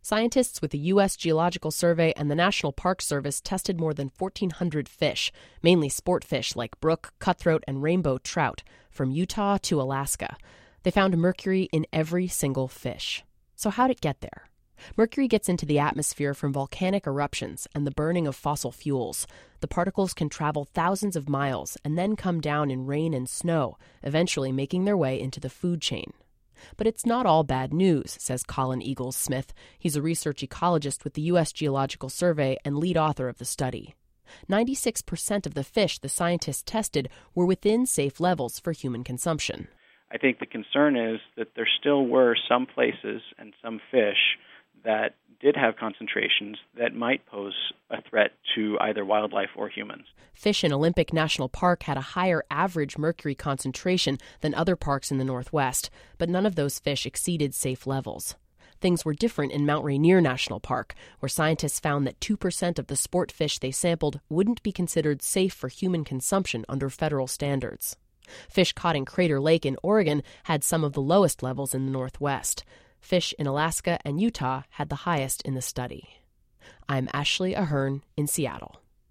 Scientists with the U.S. Geological Survey and the National Park Service tested more than 1,400 fish, mainly sport fish like brook, cutthroat, and rainbow trout, from Utah to Alaska. They found mercury in every single fish. So how'd it get there? Mercury gets into the atmosphere from volcanic eruptions and the burning of fossil fuels. The particles can travel thousands of miles and then come down in rain and snow, eventually making their way into the food chain. But it's not all bad news, says Colin Eagles-Smith. He's a research ecologist with the U.S. Geological Survey and lead author of the study. 96% of the fish the scientists tested were within safe levels for human consumption. I think the concern is that there still were some places and some fish that did have concentrations that might pose a threat to either wildlife or humans. Fish in Olympic National Park had a higher average mercury concentration than other parks in the Northwest, but none of those fish exceeded safe levels. Things were different in Mount Rainier National Park, where scientists found that 2% of the sport fish they sampled wouldn't be considered safe for human consumption under federal standards. Fish caught in Crater Lake in Oregon had some of the lowest levels in the Northwest. Fish in Alaska and Utah had the highest in the study. I'm Ashley Ahern in Seattle.